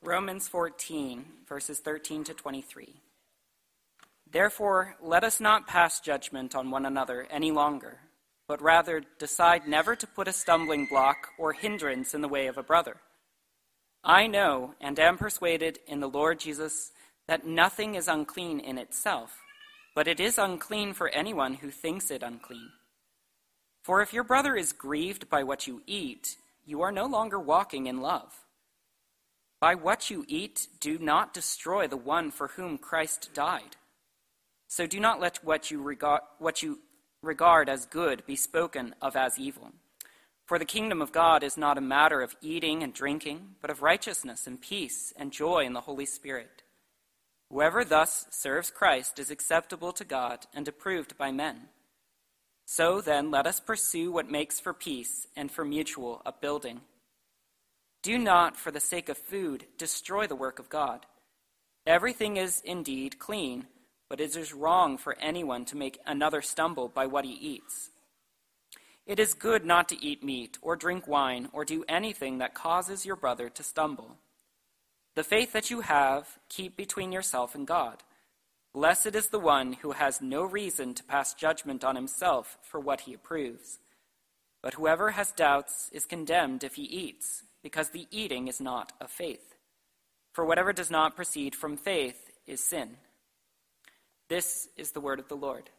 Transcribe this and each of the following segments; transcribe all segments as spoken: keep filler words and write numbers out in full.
Romans fourteen, verses thirteen to twenty-three. Therefore, let us not pass judgment on one another any longer, but rather decide never to put a stumbling block or hindrance in the way of a brother. I know and am persuaded in the Lord Jesus that nothing is unclean in itself, but it is unclean for anyone who thinks it unclean. For if your brother is grieved by what you eat, you are no longer walking in love. By what you eat, do not destroy the one for whom Christ died. So do not let what you regard, what you regard as good be spoken of as evil. For the kingdom of God is not a matter of eating and drinking, but of righteousness and peace and joy in the Holy Spirit. Whoever thus serves Christ is acceptable to God and approved by men. So then, let us pursue what makes for peace and for mutual upbuilding. Do not, for the sake of food, destroy the work of God. Everything is indeed clean, but it is wrong for anyone to make another stumble by what he eats. It is good not to eat meat or drink wine or do anything that causes your brother to stumble. The faith that you have, keep between yourself and God. Blessed is the one who has no reason to pass judgment on himself for what he approves. But whoever has doubts is condemned if he eats, because the eating is not of faith. For whatever does not proceed from faith is sin. This is the word of the Lord.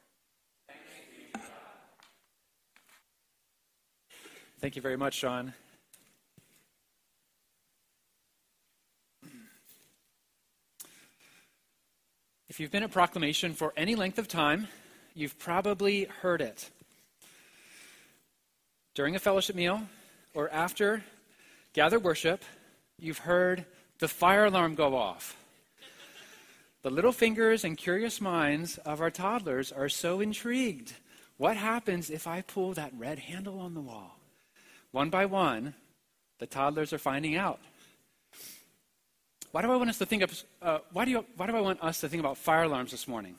Thank you very much, Sean. If you've been at Proclamation for any length of time, you've probably heard it. During a fellowship meal or after gathered worship, you've heard the fire alarm go off. The little fingers and curious minds of our toddlers are so intrigued. What happens if I pull that red handle on the wall? One by one, the toddlers are finding out. Why do I want us to think of? Uh, why do you? Why do I want us to think about fire alarms this morning?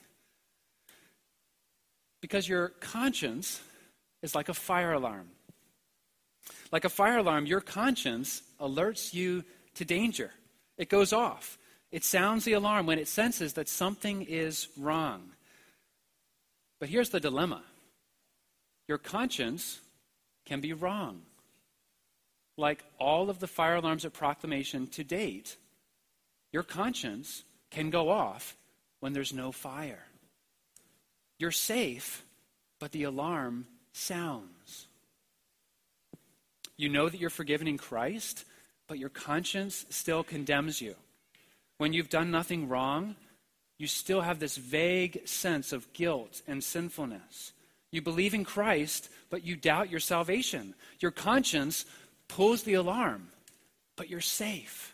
Because your conscience is like a fire alarm. Like a fire alarm, your conscience alerts you to danger. It goes off. It sounds the alarm when it senses that something is wrong. But here's the dilemma. Your conscience can be wrong. Like all of the fire alarms at Proclamation to date, your conscience can go off when there's no fire. You're safe, but the alarm sounds. You know that you're forgiven in Christ, but your conscience still condemns you. When you've done nothing wrong, you still have this vague sense of guilt and sinfulness. You believe in Christ, but you doubt your salvation. Your conscience pulls the alarm, but you're safe.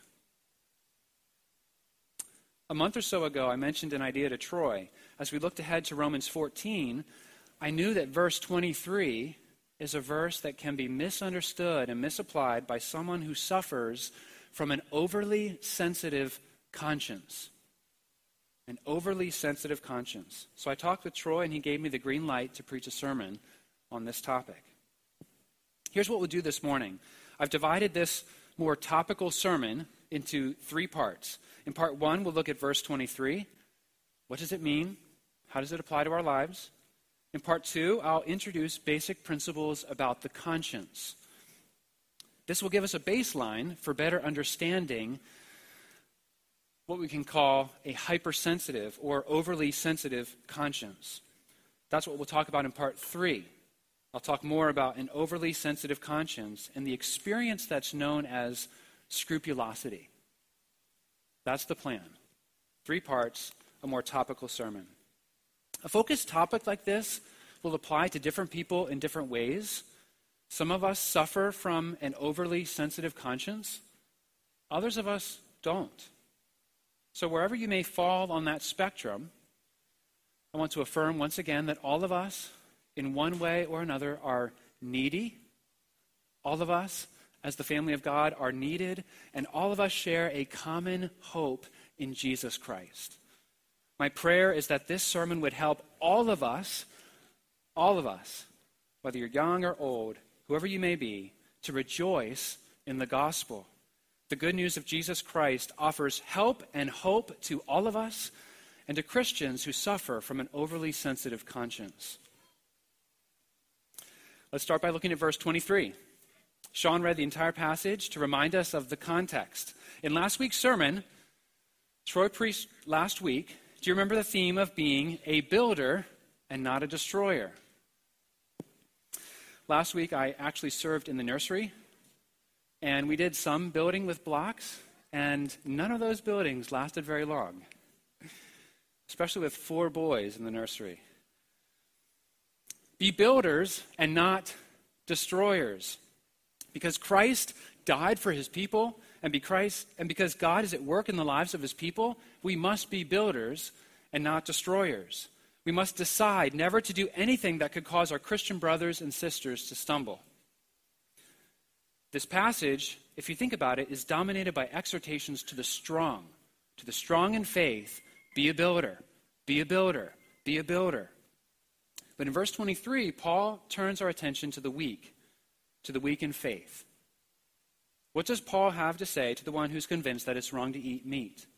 A month or so ago, I mentioned an idea to Troy. As we looked ahead to Romans fourteen, I knew that verse twenty-three is a verse that can be misunderstood and misapplied by someone who suffers from an overly sensitive conscience. An overly sensitive conscience. So I talked with Troy, and he gave me the green light to preach a sermon on this topic. Here's what we'll do this morning. I've divided this more topical sermon into three parts. In part one, we'll look at verse twenty-three. What does it mean? How does it apply to our lives? In part two, I'll introduce basic principles about the conscience. This will give us a baseline for better understanding what we can call a hypersensitive or overly sensitive conscience. That's what we'll talk about in part three. I'll talk more about an overly sensitive conscience and the experience that's known as scrupulosity. That's the plan. Three parts, a more topical sermon. A focused topic like this will apply to different people in different ways. Some of us suffer from an overly sensitive conscience. Others of us don't. So wherever you may fall on that spectrum, I want to affirm once again that all of us, in one way or another, are needy. All of us, as the family of God, are needed, and all of us share a common hope in Jesus Christ. My prayer is that this sermon would help all of us, all of us, whether you're young or old, whoever you may be, to rejoice in the gospel. The good news of Jesus Christ offers help and hope to all of us and to Christians who suffer from an overly sensitive conscience. Let's start by looking at verse twenty-three. Sean read the entire passage to remind us of the context. In last week's sermon, Troy preached last week. Do you remember the theme of being a builder and not a destroyer? Last week, I actually served in the nursery, and we did some building with blocks, and none of those buildings lasted very long, especially with four boys in the nursery. Be builders and not destroyers, because Christ died for his people, and because, and because God is at work in the lives of his people, we must be builders and not destroyers. We must decide never to do anything that could cause our Christian brothers and sisters to stumble. This passage, if you think about it, is dominated by exhortations to the strong, to the strong in faith. Be a builder, be a builder, be a builder. But in verse twenty-three, Paul turns our attention to the weak, to the weak in faith. What does Paul have to say to the one who's convinced that it's wrong to eat meat?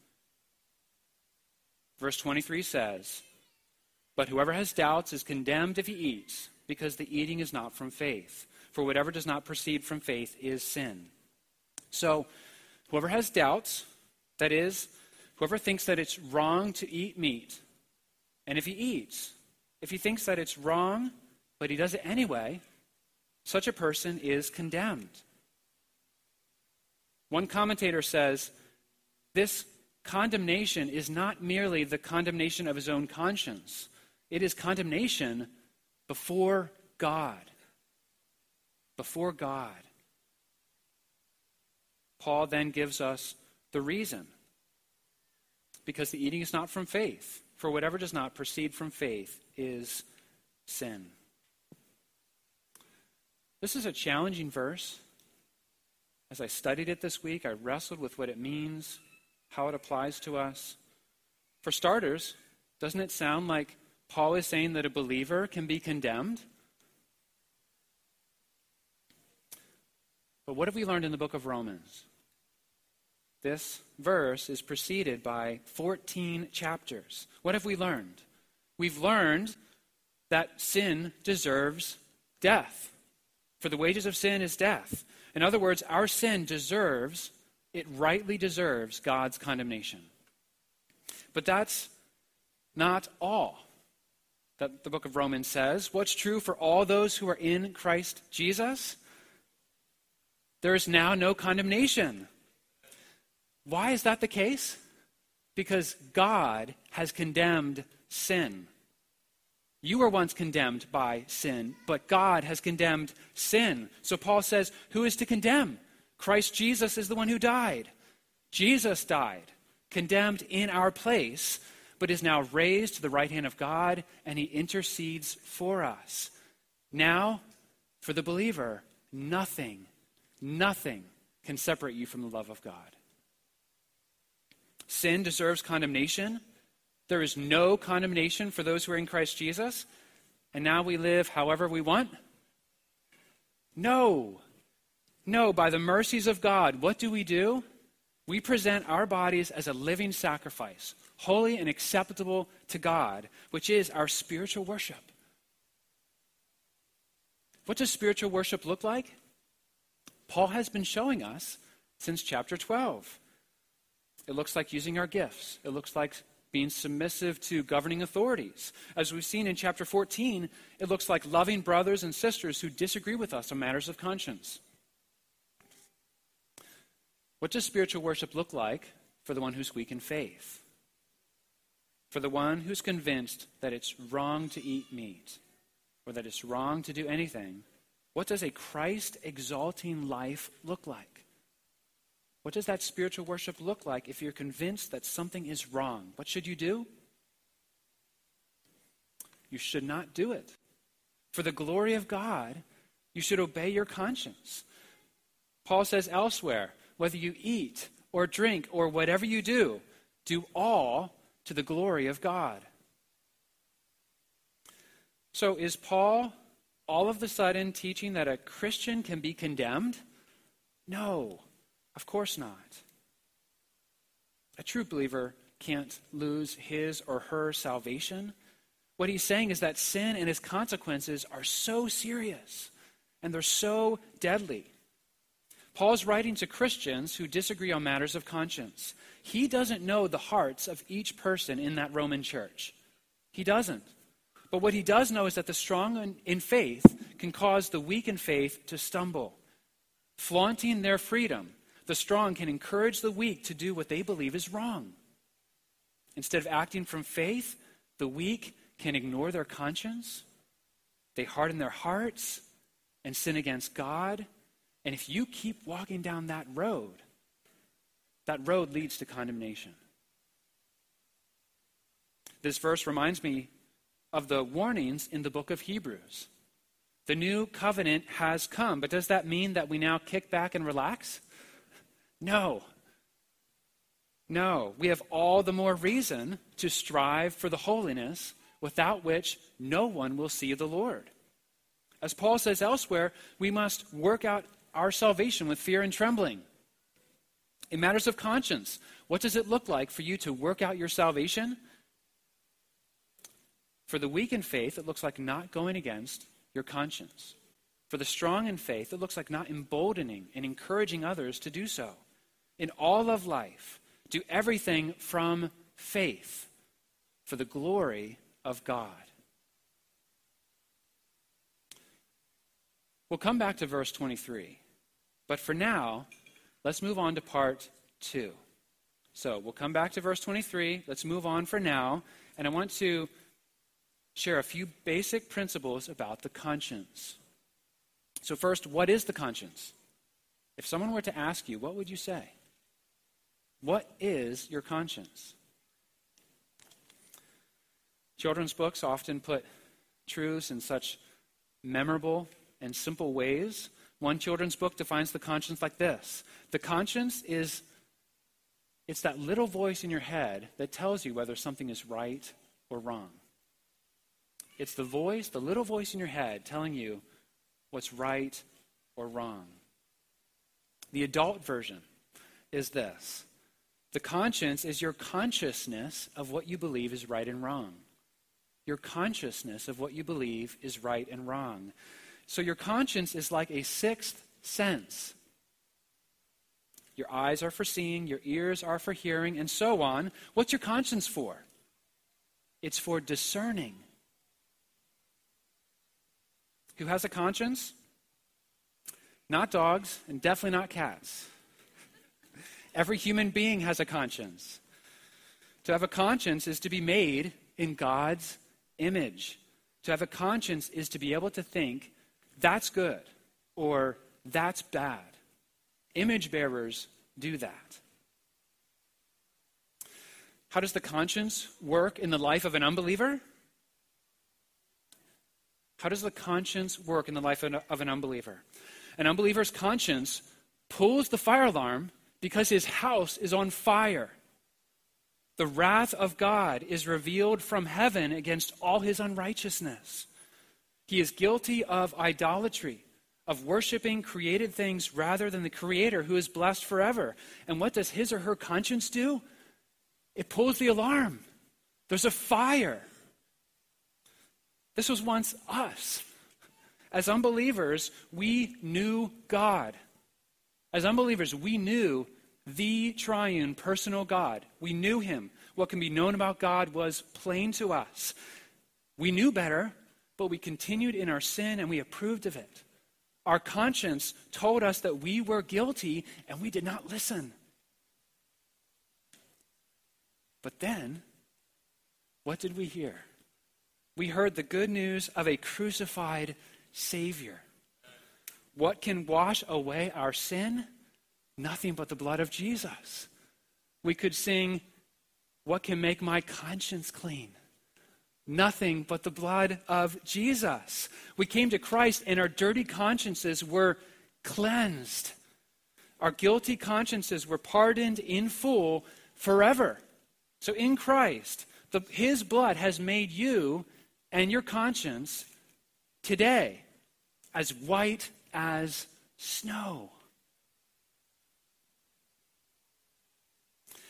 Verse twenty-three says, "But whoever has doubts is condemned if he eats, because the eating is not from faith. For whatever does not proceed from faith is sin." So, whoever has doubts, that is, whoever thinks that it's wrong to eat meat, and if he eats, if he thinks that it's wrong, but he does it anyway, such a person is condemned. One commentator says, this condemnation is not merely the condemnation of his own conscience. It is condemnation before God. Before God. Paul then gives us the reason. Because the eating is not from faith. For whatever does not proceed from faith is sin. This is a challenging verse. As I studied it this week, I wrestled with what it means, how it applies to us. For starters, doesn't it sound like Paul is saying that a believer can be condemned? But what have we learned in the book of Romans? This verse is preceded by fourteen chapters. What have we learned? We've learned that sin deserves death. For the wages of sin is death. In other words, our sin deserves, it rightly deserves God's condemnation. But that's not all that the book of Romans says. What's true for all those who are in Christ Jesus? There is now no condemnation. Why is that the case? Because God has condemned sin. You were once condemned by sin, but God has condemned sin. So Paul says, who is to condemn? Christ Jesus is the one who died. Jesus died, condemned in our place, but is now raised to the right hand of God, and he intercedes for us. Now, for the believer, nothing, nothing can separate you from the love of God. Sin deserves condemnation. There is no condemnation for those who are in Christ Jesus. And now we live however we want? No. No, by the mercies of God, what do we do? We present our bodies as a living sacrifice, holy and acceptable to God, which is our spiritual worship. What does spiritual worship look like? Paul has been showing us since chapter twelve. It looks like using our gifts. It looks like being submissive to governing authorities. As we've seen in chapter fourteen, it looks like loving brothers and sisters who disagree with us on matters of conscience. What does spiritual worship look like for the one who's weak in faith? For the one who's convinced that it's wrong to eat meat, or that it's wrong to do anything, what does a Christ-exalting life look like? What does that spiritual worship look like if you're convinced that something is wrong? What should you do? You should not do it. For the glory of God, you should obey your conscience. Paul says elsewhere, whether you eat or drink or whatever you do, do all to the glory of God. So is Paul all of a sudden teaching that a Christian can be condemned? No. Of course not. A true believer can't lose his or her salvation. What he's saying is that sin and its consequences are so serious and they're so deadly. Paul's writing to Christians who disagree on matters of conscience. He doesn't know the hearts of each person in that Roman church. He doesn't. But what he does know is that the strong in faith can cause the weak in faith to stumble. Flaunting their freedom, the strong can encourage the weak to do what they believe is wrong. Instead of acting from faith, the weak can ignore their conscience. They harden their hearts and sin against God. And if you keep walking down that road, that road leads to condemnation. This verse reminds me of the warnings in the book of Hebrews. The new covenant has come, but does that mean that we now kick back and relax? No. No, we have all the more reason to strive for the holiness without which no one will see the Lord. As Paul says elsewhere, we must work out our salvation with fear and trembling. In matters of conscience, what does it look like for you to work out your salvation? For the weak in faith, it looks like not going against your conscience. For the strong in faith, it looks like not emboldening and encouraging others to do so. In all of life, do everything from faith for the glory of God. We'll come back to verse twenty-three. But for now, let's move on to part two. So we'll come back to verse twenty-three. Let's move on for now. And I want to share a few basic principles about the conscience. So first, what is the conscience? If someone were to ask you, what would you say? What is your conscience? Children's books often put truths in such memorable and simple ways. One children's book defines the conscience like this. The conscience is, it's that little voice in your head that tells you whether something is right or wrong. It's the voice, the little voice in your head telling you what's right or wrong. The adult version is this. The conscience is your consciousness of what you believe is right and wrong. Your consciousness of what you believe is right and wrong. So your conscience is like a sixth sense. Your eyes are for seeing, your ears are for hearing, and so on. What's your conscience for? It's for discerning. Who has a conscience? Not dogs, and definitely not cats. Every human being has a conscience. To have a conscience is to be made in God's image. To have a conscience is to be able to think, that's good, or that's bad. Image bearers do that. How does the conscience work in the life of an unbeliever? How does the conscience work in the life of an unbeliever? An unbeliever's conscience pulls the fire alarm because his house is on fire. The wrath of God is revealed from heaven against all his unrighteousness. He is guilty of idolatry, of worshiping created things rather than the Creator who is blessed forever. And what does his or her conscience do? It pulls the alarm. There's a fire. This was once us. As unbelievers, we knew God. As unbelievers, we knew the triune personal God. We knew him. What can be known about God was plain to us. We knew better, but we continued in our sin and we approved of it. Our conscience told us that we were guilty and we did not listen. But then, what did we hear? We heard the good news of a crucified Savior. What can wash away our sin? Nothing but the blood of Jesus. We could sing, what can make my conscience clean? Nothing but the blood of Jesus. We came to Christ and our dirty consciences were cleansed. Our guilty consciences were pardoned in full forever. So in Christ, the, his blood has made you and your conscience today as white as snow.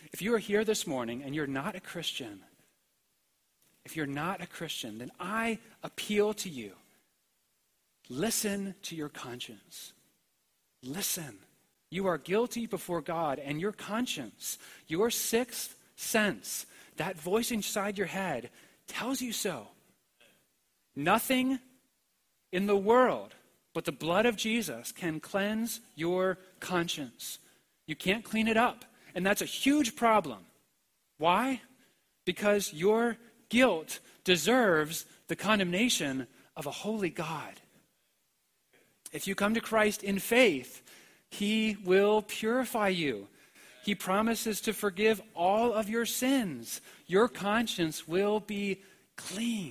If you are here this morning and you're not a Christian, if you're not a Christian, then I appeal to you. Listen to your conscience. Listen. You are guilty before God, and your conscience, your sixth sense, that voice inside your head, tells you so. Nothing in the world but the blood of Jesus can cleanse your conscience. You can't clean it up, and that's a huge problem. Why? Because your guilt deserves the condemnation of a holy God. If you come to Christ in faith, he will purify you. He promises to forgive all of your sins. Your conscience will be clean.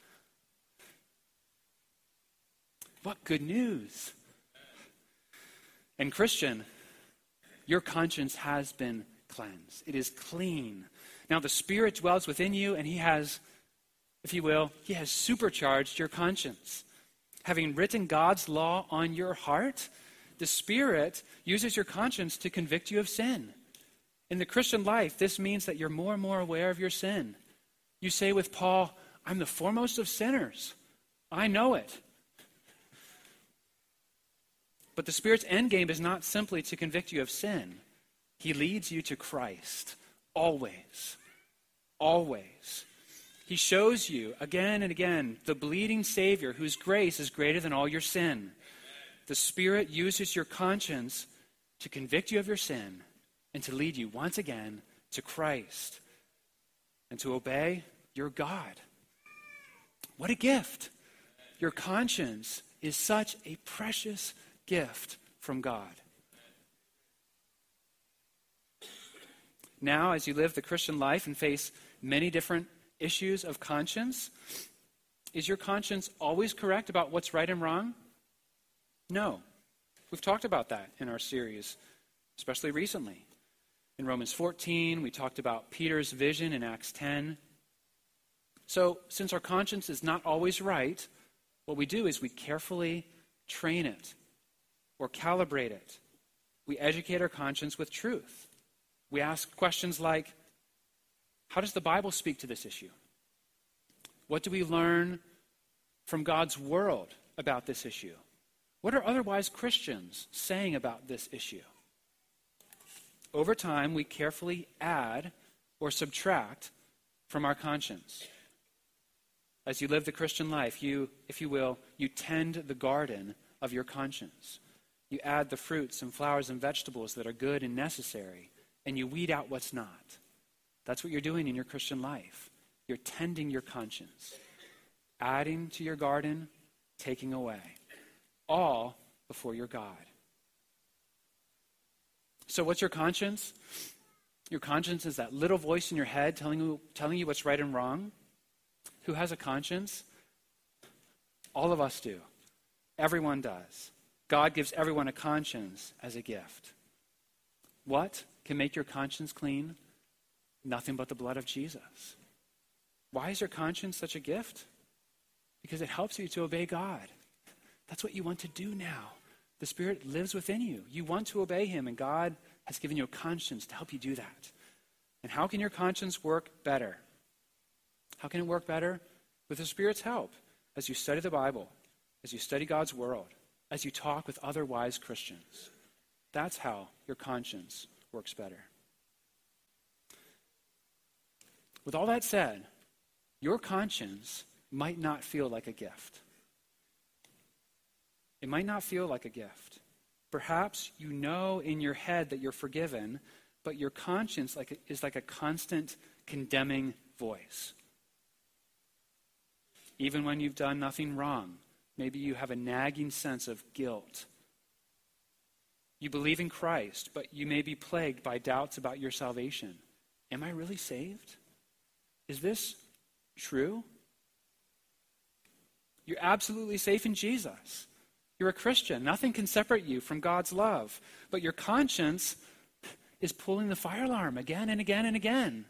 What good news. And Christian, your conscience has been cleansed. It is clean. Now the Spirit dwells within you, and he has, if you will, he has supercharged your conscience. Having written God's law on your heart, the Spirit uses your conscience to convict you of sin. In the Christian life, this means that you're more and more aware of your sin. You say with Paul, I'm the foremost of sinners. I know it. But the Spirit's end game is not simply to convict you of sin. He leads you to Christ. Always. Always. He shows you again and again the bleeding Savior whose grace is greater than all your sin. The Spirit uses your conscience to convict you of your sin and to lead you once again to Christ and to obey your God. What a gift. Your conscience is such a precious gift from God. Now, as you live the Christian life and face many different issues of conscience, is your conscience always correct about what's right and wrong? No. We've talked about that in our series, especially recently. In Romans fourteen, we talked about Peter's vision in Acts ten. So, since our conscience is not always right, what we do is we carefully train it or calibrate it. We educate our conscience with truth. We ask questions like, how does the Bible speak to this issue? What do we learn from God's world about this issue? What are otherwise Christians saying about this issue? Over time, we carefully add or subtract from our conscience. As you live the Christian life, you, if you will, you tend the garden of your conscience. You add the fruits and flowers and vegetables that are good and necessary, and you weed out what's not. That's what you're doing in your Christian life. You're tending your conscience, adding to your garden, taking away, all before your God. So what's your conscience? Your conscience is that little voice in your head telling you, telling you what's right and wrong. Who has a conscience? All of us do. Everyone does. God gives everyone a conscience as a gift. What can make your conscience clean? Nothing but the blood of Jesus. Why is your conscience such a gift? Because it helps you to obey God. That's what you want to do now. The Spirit lives within you. You want to obey him, and God has given you a conscience to help you do that. And how can your conscience work better? How can it work better? With the Spirit's help. As you study the Bible, as you study God's world, as you talk with other wise Christians. That's how your conscience works better. With all that said, your conscience might not feel like a gift. It might not feel like a gift. Perhaps you know in your head that you're forgiven, but your conscience like is like a constant condemning voice. Even when you've done nothing wrong, maybe you have a nagging sense of guilt. You believe in Christ, but you may be plagued by doubts about your salvation. Am I really saved? Is this true? You're absolutely safe in Jesus. You're a Christian. Nothing can separate you from God's love. But your conscience is pulling the fire alarm again and again and again.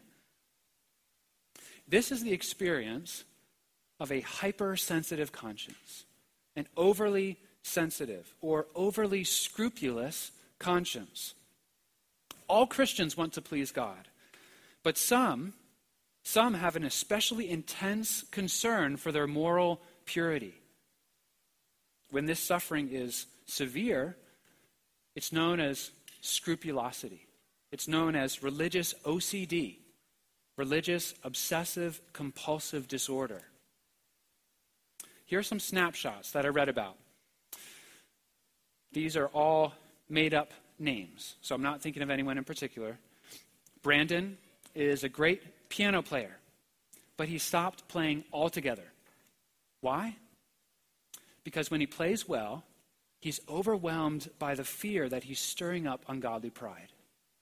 This is the experience of a hypersensitive conscience, an overly sensitive or overly scrupulous conscience. All Christians want to please God. But some, some have an especially intense concern for their moral purity. When this suffering is severe, it's known as scrupulosity. It's known as religious O C D, religious obsessive compulsive disorder. Here are some snapshots that I read about. These are all made-up names, so I'm not thinking of anyone in particular. Brandon is a great piano player, but he stopped playing altogether. Why? Because when he plays well, he's overwhelmed by the fear that he's stirring up ungodly pride.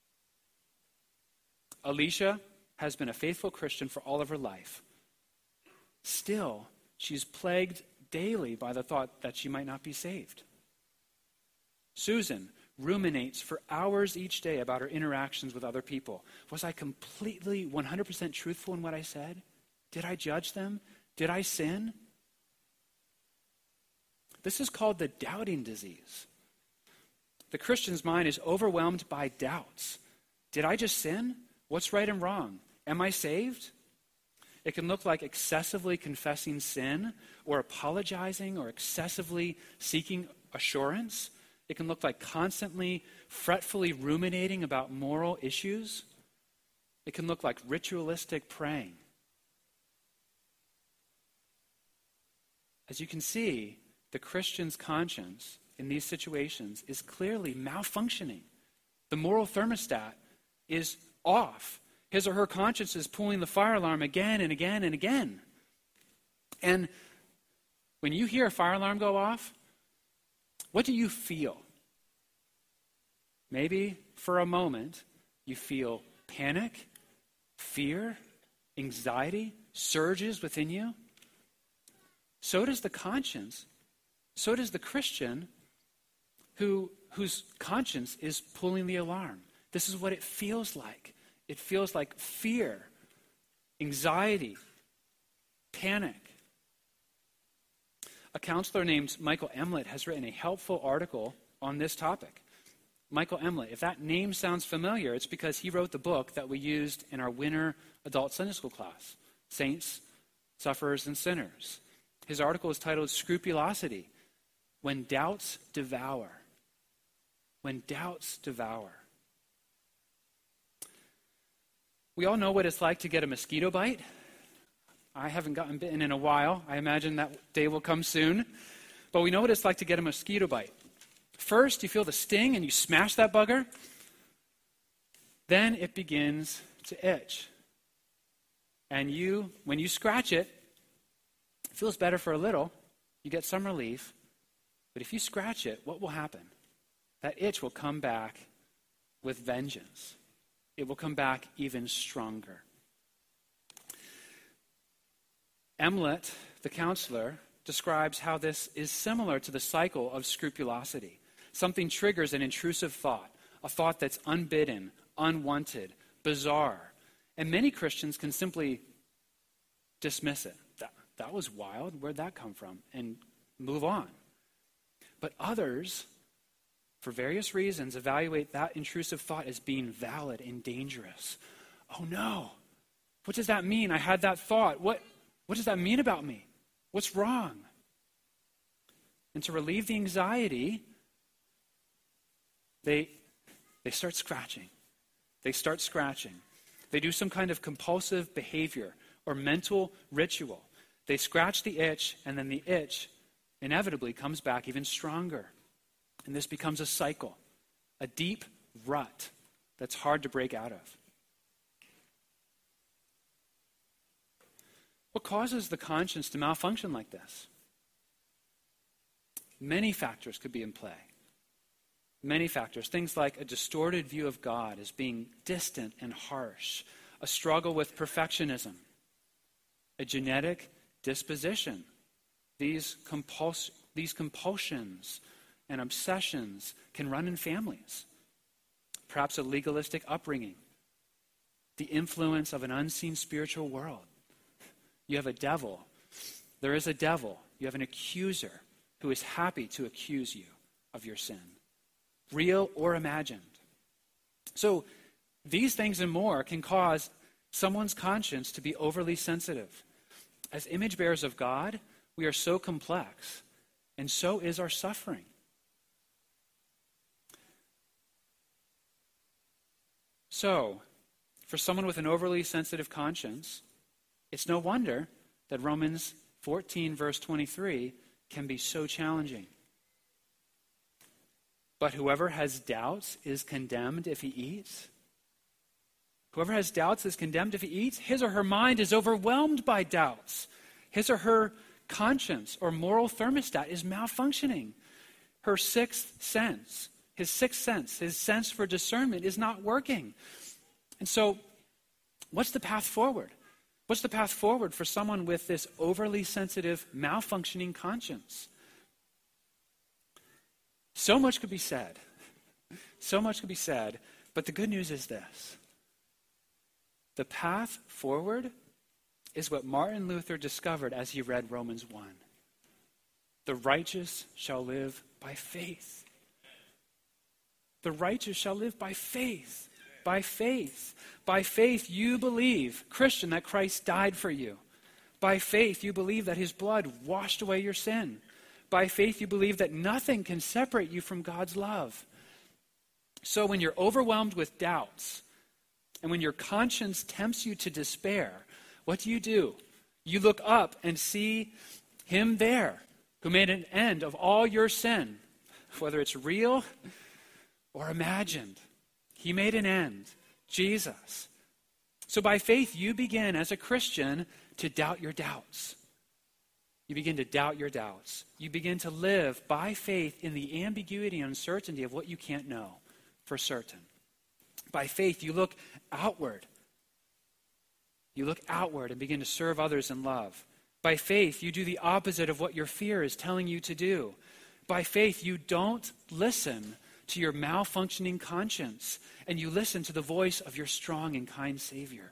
Alicia has been a faithful Christian for all of her life. Still, she's plagued daily by the thought that she might not be saved. Susan ruminates for hours each day about her interactions with other people. Was I completely one hundred percent truthful in what I said? Did I judge them? Did I sin? This is called the doubting disease. The Christian's mind is overwhelmed by doubts. Did I just sin? What's right and wrong? Am I saved? It can look like excessively confessing sin or apologizing or excessively seeking assurance. It can look like constantly, fretfully ruminating about moral issues. It can look like ritualistic praying. As you can see, the Christian's conscience in these situations is clearly malfunctioning. The moral thermostat is off. His or her conscience is pulling the fire alarm again and again and again. And when you hear a fire alarm go off, what do you feel? Maybe for a moment you feel panic, fear, anxiety, surges within you. So does the conscience. So does the Christian who, whose conscience is pulling the alarm. This is what it feels like. It feels like fear, anxiety, panic. A counselor named Michael Emlet has written a helpful article on this topic. Michael Emlet, if that name sounds familiar, it's because he wrote the book that we used in our winter adult Sunday school class, Saints, Sufferers, and Sinners. His article is titled Scrupulosity, When Doubts Devour. When Doubts Devour. We all know what it's like to get a mosquito bite. I haven't gotten bitten in a while. I imagine that day will come soon. But we know what it's like to get a mosquito bite. First, you feel the sting and you smash that bugger. Then it begins to itch. And you, when you scratch it, it feels better for a little. You get some relief. But if you scratch it, what will happen? That itch will come back with vengeance. It will come back even stronger. Emlet, the counselor, describes how this is similar to the cycle of scrupulosity. Something triggers an intrusive thought, a thought that's unbidden, unwanted, bizarre. And many Christians can simply dismiss it. That, that was wild. Where'd that come from? And move on. But others, for various reasons, evaluate that intrusive thought as being valid and dangerous. Oh no, what does that mean? I had that thought. What, what does that mean about me? What's wrong? And to relieve the anxiety, they, they start scratching. They start scratching. They do some kind of compulsive behavior or mental ritual. They scratch the itch, and then the itch inevitably comes back even stronger. And this becomes a cycle, a deep rut that's hard to break out of. What causes the conscience to malfunction like this? Many factors could be in play. Many factors. Things like a distorted view of God as being distant and harsh, a struggle with perfectionism, a genetic disposition. These, compuls- these compulsions and obsessions can run in families. Perhaps a legalistic upbringing, the influence of an unseen spiritual world. You have a devil. There is a devil. You have an accuser who is happy to accuse you of your sin, real or imagined. So these things and more can cause someone's conscience to be overly sensitive. As image bearers of God, we are so complex, and so is our suffering. So, for someone with an overly sensitive conscience, it's no wonder that Romans fourteen, verse twenty-three, can be so challenging. But whoever has doubts is condemned if he eats. Whoever has doubts is condemned if he eats. His or her mind is overwhelmed by doubts. His or her conscience or moral thermostat is malfunctioning. Her sixth sense, his sixth sense, his sense for discernment is not working. And so, what's the path forward? What's the path forward for someone with this overly sensitive, malfunctioning conscience? So much could be said. So much could be said. But the good news is this. The path forward is what Martin Luther discovered as he read Romans one. The righteous shall live by faith. The righteous shall live by faith. By faith. By faith you believe, Christian, that Christ died for you. By faith you believe that his blood washed away your sin. By faith you believe that nothing can separate you from God's love. So when you're overwhelmed with doubts, and when your conscience tempts you to despair, what do you do? You look up and see him there who made an end of all your sin, whether it's real or imagined. He made an end, Jesus. So by faith, you begin as a Christian to doubt your doubts. You begin to doubt your doubts. You begin to live by faith in the ambiguity and uncertainty of what you can't know for certain. By faith, you look outward. You look outward and begin to serve others in love. By faith, you do the opposite of what your fear is telling you to do. By faith, you don't listen to your malfunctioning conscience, and you listen to the voice of your strong and kind Savior.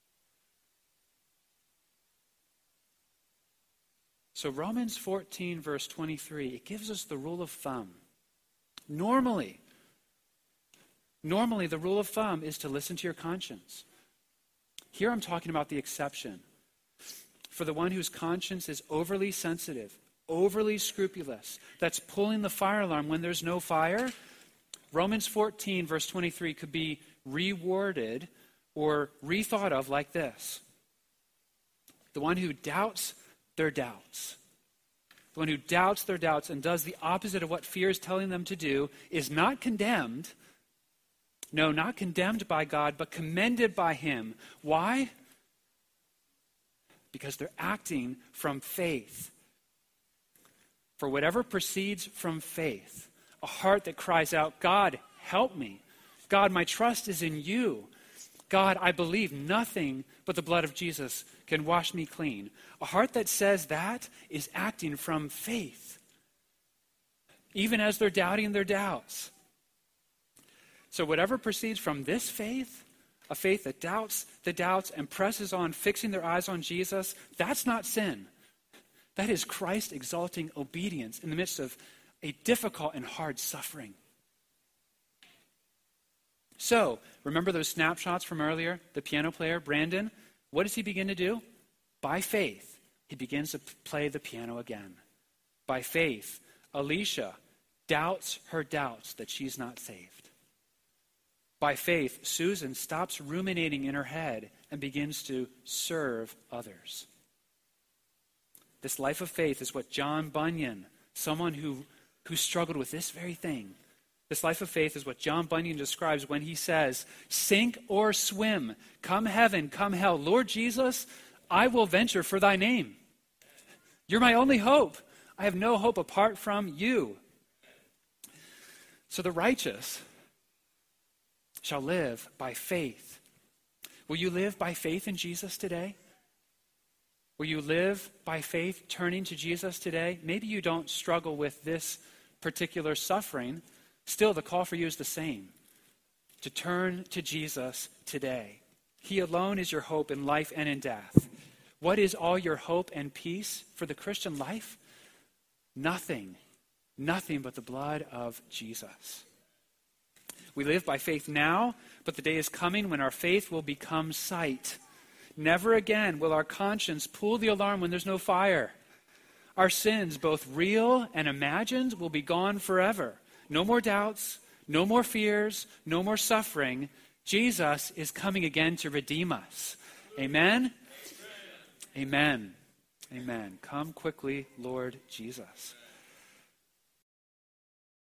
So Romans fourteen, verse twenty-three, it gives us the rule of thumb. Normally, normally the rule of thumb is to listen to your conscience. Here I'm talking about the exception. For the one whose conscience is overly sensitive, overly scrupulous, that's pulling the fire alarm when there's no fire, Romans fourteen, verse twenty-three could be reworded or rethought of like this. The one who doubts their doubts, the one who doubts their doubts and does the opposite of what fear is telling them to do is not condemned. No, not condemned by God, but commended by him. Why? Because they're acting from faith. For whatever proceeds from faith, a heart that cries out, God, help me. God, my trust is in you. God, I believe nothing but the blood of Jesus can wash me clean. A heart that says that is acting from faith, even as they're doubting their doubts. So whatever proceeds from this faith, a faith that doubts the doubts and presses on, fixing their eyes on Jesus, that's not sin. That is Christ exalting obedience in the midst of a difficult and hard suffering. So, remember those snapshots from earlier? The piano player, Brandon, what does he begin to do? By faith, he begins to play the piano again. By faith, Alicia doubts her doubts that she's not saved. By faith, Susan stops ruminating in her head and begins to serve others. This life of faith is what John Bunyan, someone who, who struggled with this very thing, this life of faith is what John Bunyan describes when he says, sink or swim, come heaven, come hell, Lord Jesus, I will venture for thy name. You're my only hope. I have no hope apart from you. So the righteous shall live by faith. Will you live by faith in Jesus today? Will you live by faith turning to Jesus today? Maybe you don't struggle with this particular suffering. Still, the call for you is the same. To turn to Jesus today. He alone is your hope in life and in death. What is all your hope and peace for the Christian life? Nothing. Nothing but the blood of Jesus. We live by faith now, but the day is coming when our faith will become sight. Never again will our conscience pull the alarm when there's no fire. Our sins, both real and imagined, will be gone forever. No more doubts, no more fears, no more suffering. Jesus is coming again to redeem us. Amen? Amen. Amen. Come quickly, Lord Jesus.